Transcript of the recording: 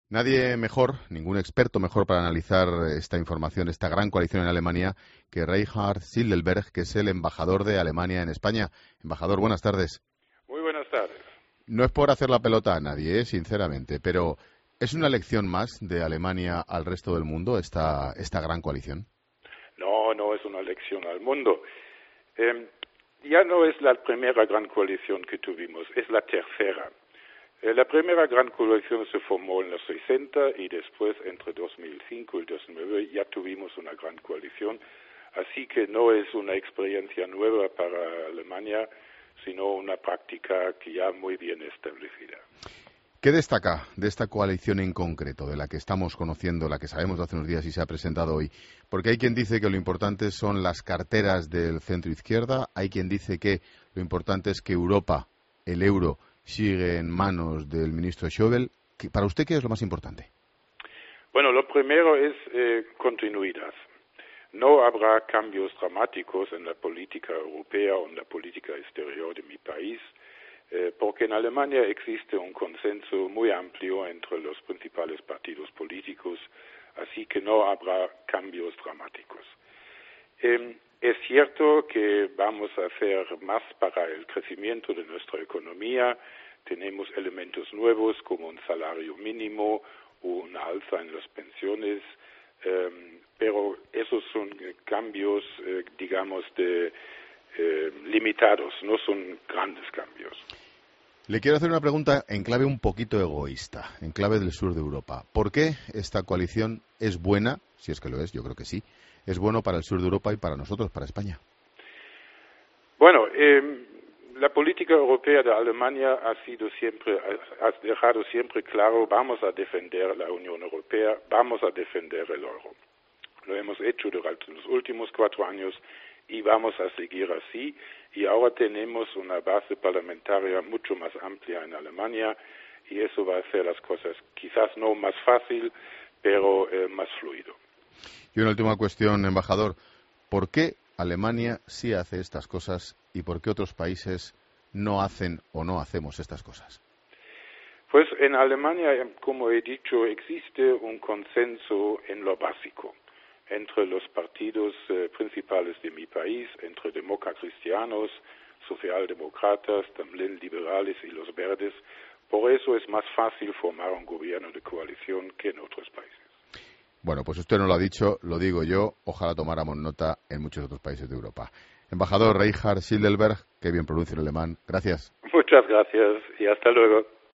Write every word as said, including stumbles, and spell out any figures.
Nadie mejor, ningún experto mejor para analizar esta información, esta gran coalición en Alemania, que Reinhard Sildelberg, que es el embajador de Alemania en España. Embajador, buenas tardes. Muy buenas tardes. No es por hacer la pelota a nadie, ¿eh? Sinceramente, pero ¿es una lección más de Alemania al resto del mundo esta, esta gran coalición? No, no es una lección al mundo. Eh, ya no es la primera gran coalición que tuvimos, es la tercera. Eh, la primera gran coalición se formó en los sesenta y después, entre dos mil cinco y dos mil nueve, ya tuvimos una gran coalición. Así que no es una experiencia nueva para Alemania, sino una práctica que ya muy bien establecida. ¿Qué destaca de esta coalición en concreto, de la que estamos conociendo, la que sabemos de hace unos días y se ha presentado hoy? Porque hay quien dice que lo importante son las carteras del centro-izquierda, hay quien dice que lo importante es que Europa, el euro, sigue en manos del ministro Schäuble. ¿Para usted qué es lo más importante? Bueno, lo primero es eh, continuidad. No habrá cambios dramáticos en la política europea o en la política exterior de mi país, eh, porque en Alemania existe un consenso muy amplio entre los principales partidos políticos, así que no habrá cambios dramáticos. Eh, es cierto que vamos a hacer más para el crecimiento de nuestra economía, tenemos elementos nuevos como un salario mínimo o una alza en las pensiones, eh, pero esos son cambios, eh, digamos, de, eh, limitados, no son grandes cambios. Le quiero hacer una pregunta en clave un poquito egoísta, en clave del sur de Europa. ¿Por qué esta coalición es buena, si es que lo es, yo creo que sí, es bueno para el sur de Europa y para nosotros, para España? Bueno, eh, la política europea de Alemania ha sido siempre, ha dejado siempre claro, vamos a defender la Unión Europea, vamos a defender el euro. Lo hemos hecho durante los últimos cuatro años y vamos a seguir así. Y ahora tenemos una base parlamentaria mucho más amplia en Alemania y eso va a hacer las cosas quizás no más fácil, pero eh, más fluido. Y una última cuestión, embajador. ¿Por qué Alemania sí hace estas cosas y por qué otros países no hacen o no hacemos estas cosas? Pues en Alemania, como he dicho, existe un consenso en lo básico entre los partidos eh, principales de mi país, entre demócratas cristianos, socialdemócratas, también liberales y los verdes. Por eso es más fácil formar un gobierno de coalición que en otros países. Bueno, pues usted no lo ha dicho, lo digo yo. Ojalá tomáramos nota en muchos otros países de Europa. Embajador Reinhard Sildelberg, que bien pronuncia el alemán. Gracias. Muchas gracias y hasta luego.